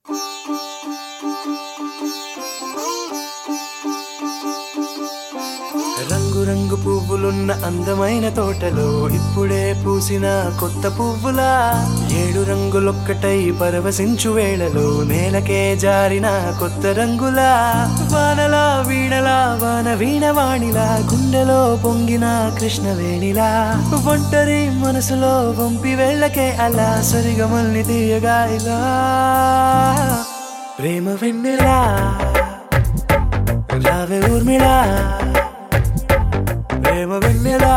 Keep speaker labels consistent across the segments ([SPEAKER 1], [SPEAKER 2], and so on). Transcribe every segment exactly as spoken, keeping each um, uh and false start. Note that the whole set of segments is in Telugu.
[SPEAKER 1] రంగు రంగు పువ్వులున్న అందమైన తోటలో ఇప్పుడే పూసిన కొత్త పువ్వులా ఏడు రంగులొక్కటై పరవశించు వేళలో నేలకే జారిన కొత్త రంగులా వానలా వీణలా వాన వీణవాణిలా గుండెలో పొంగిన కృష్ణవేణిలా ఒంటరి మనసులో వంపి వెళ్ళకే అలా సరిగమల్ని తీయగా ఇలా ప్రేమ వెన్నెలా రావే ఊర్మిళా ప్రేమ వెన్నెలా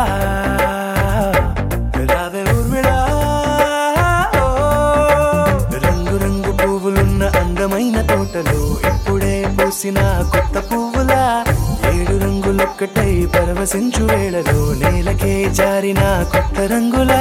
[SPEAKER 1] రావే ఊర్మిళా రంగు రంగు పువ్వులున్న అందమైన తోటలో ఇప్పుడే పూసిన కొత్త పువ్వులా ఏడు రంగులొక్కటై పరవశించు వేళలో నేలకే జారిన కొత్త రంగులా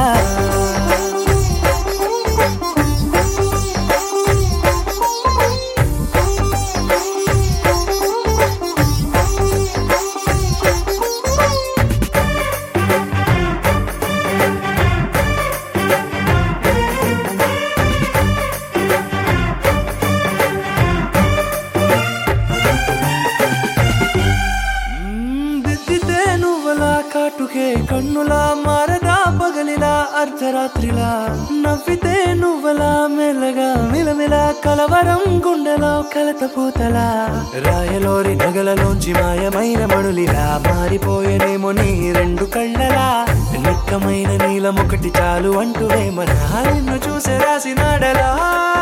[SPEAKER 1] కాటుకే కన్నులా మారదా పగలిలా అర్ధరాత్రిలా నవ్వితే నువ్వలా మెల్లగా మిలమిలా కలవరం గుండెలో కలతపోతలా రాయలోరి నగలలోంచి మాయమైన మణులిలా మారిపోయేనేమో నీ రెండు కళ్ళలా నిక్కమైన నీలమొకటి చాలు అంటూ వేమన నిన్ను చూసే రాసినాడలా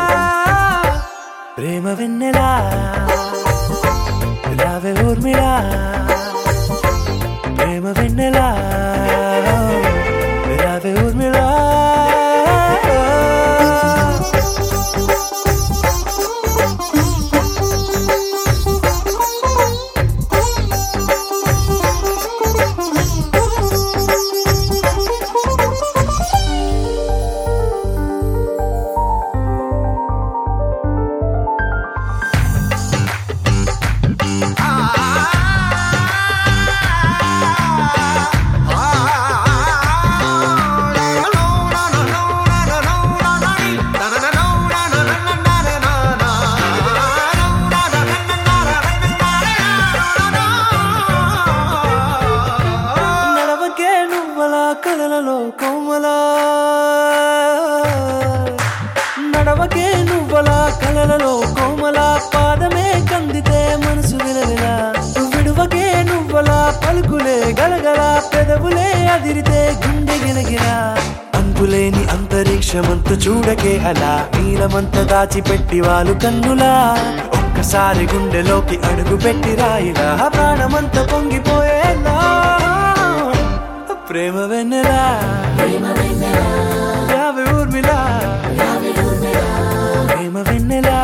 [SPEAKER 1] ప్రేమ వెన్నెలా రావే ఊర్మిళా ప్రేమ వెన్నెలా రావే ఊర్మిళా కలలలో కోమలా నడవకే నువ్వలా కలలలో కోమలా పాదమే కందితే మనసు విలవిలా విడువకే నువ్వలా పలుకులే గలగల పెదవులే అదిరితే గుండె గిలగిలా అంతులేని అంతరిక్షమంత చూడకే అలా నీలమంత దాచిపెట్టి వాళ్ళు కన్నులా ఒక్కసారి గుండెలోకి అడుగు పెట్టి రాయిలా ప్రాణమంత పొంగిపోయేలా ప్రేమ వెన్నెలా రావే ఊర్మిళా ప్రేమ వెన్నెలా